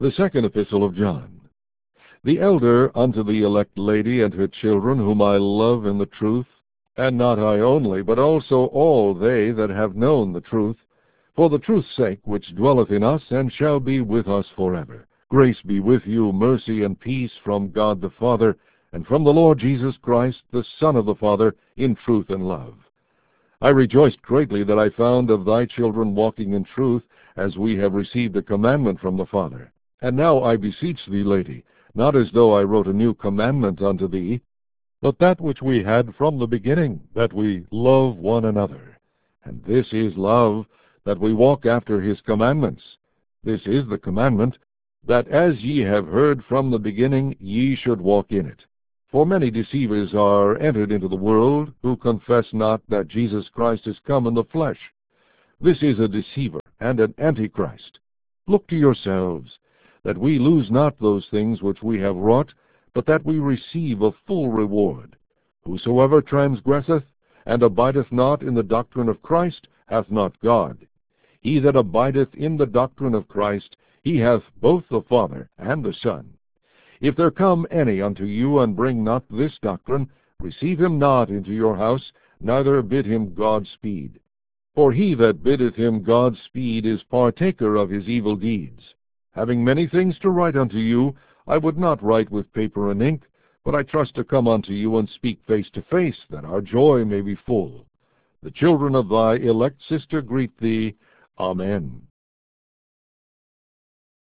The second epistle of John. The elder unto the elect lady and her children, whom I love in the truth, and not I only, but also all they that have known the truth, for the truth's sake which dwelleth in us, and shall be with us forever. Grace be with you, mercy and peace from God the Father, and from the Lord Jesus Christ, the Son of the Father, in truth and love. I rejoiced greatly that I found of thy children walking in truth, as we have received a commandment from the Father. And now I beseech thee, lady, not as though I wrote a new commandment unto thee, but that which we had from the beginning, that we love one another. And this is love, that we walk after his commandments. This is the commandment, that as ye have heard from the beginning, ye should walk in it. For many deceivers are entered into the world, who confess not that Jesus Christ is come in the flesh. This is a deceiver and an antichrist. Look to yourselves, that we lose not those things which we have wrought, but that we receive a full reward. Whosoever transgresseth, and abideth not in the doctrine of Christ, hath not God. He that abideth in the doctrine of Christ, he hath both the Father and the Son. If there come any unto you, and bring not this doctrine, receive him not into your house, neither bid him God speed. For he that biddeth him God speed is partaker of his evil deeds. Having many things to write unto you, I would not write with paper and ink, but I trust to come unto you and speak face to face, that our joy may be full. The children of thy elect sister greet thee. Amen.